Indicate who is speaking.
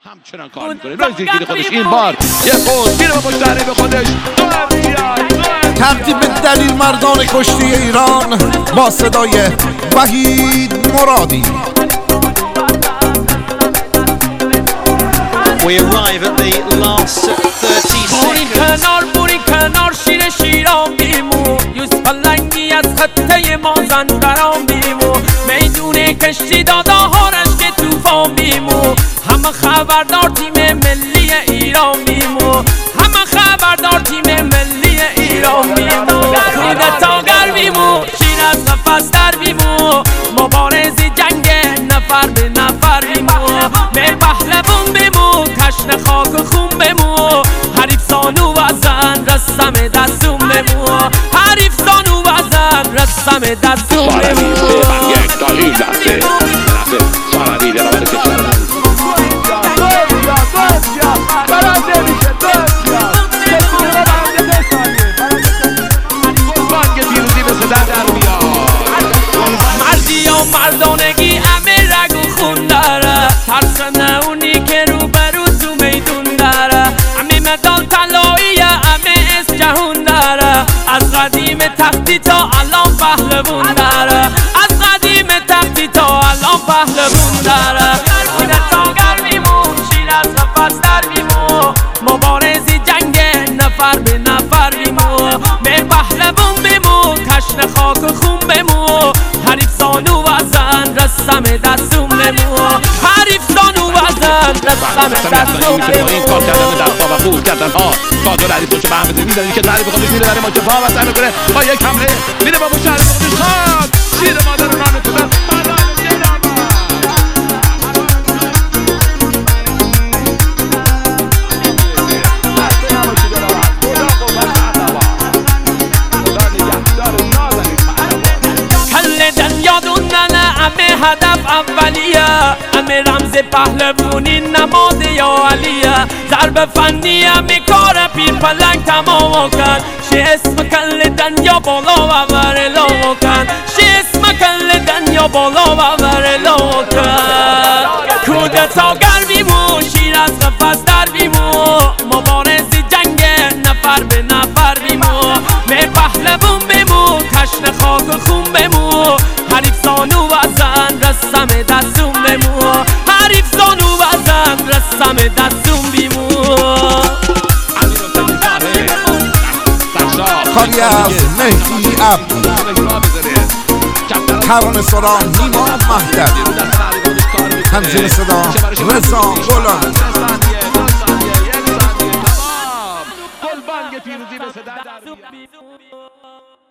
Speaker 1: همچنان کار میکنه. رازی خودش این بار یه پوز میره با پشت به خودش
Speaker 2: تقدیم دلیل مردان کشتی ایران با صدای وحید مرادی.
Speaker 3: We arrive at the last 30 seconds.
Speaker 4: بوری کنار شیر شیران بیمو یوز پلنگی از خطه مازن برام بیمو میدونه کشتی داداهارش که توفان بیمو همه خبردار تیم ملی ایران بیمو همه خبردار تیم ملی ایران بیمو کودتاگر بیمو شیر از نفس در بیمو مبارزی جنگ نفر به نفر بیمو می پهلوان بیمو تشن خاک و خون بیمو حریف سانو وزن رسم دستون بیمو حریف سانو وزن رسم دستون بیمو
Speaker 1: یک تا این لحظه سارادی در آمده کشور بانگ پیروزی به صدا در میاد.
Speaker 4: مردی و مردانگی همه رگ و خون داره ترس نهونی که رو برو تو میدون داره همه مدال طلایی همه از جهون داره از قدیم تختی تا الان پهلوون داره از قدیم تختی تا الان پهلوون داره کودتاگر بیمون شیر از نفس در بیمون مبارزی جنگ نفر به نفر بیمون می پهلوون بیمون تشن خاک و خون بیمون حریف سانو وزن رسم دستون بیمون حریف سانو وزن رسم دستون بیمون
Speaker 1: این کار کردن دستا و خود کردن ها قادر علی پشت به همه میدونی که تعریف خودش میره برای ماچه پا و سر میکنه با یک حمله میره با مشهر خودش خواهد شیر مادر رانه کنه
Speaker 4: همه هدف اولیه همه رمز پهلوانی نماد یا علیه ضرب فنی همه کار پیر پلنگ تمام کن شی اسم کل دنیا بالا و ورلا کن شی اسم کل دنیا بالا و ورلا کن کودتاگر بیمو شیر از قفس در بیمو مبارزی جنگ نفر به نفر بیمو می پهلوان بیمو تشن خاک و خون بیمو حریف سانو وزن رسم دستون بیمو حریف سانو وزن رسم دستون بیمو
Speaker 2: کاری از مهدی عبدی، ترانه صدا نیما مهدوی، تنظیم صدا رضا غلامی.
Speaker 1: گل بانگ پیروزی به صدا در میاد.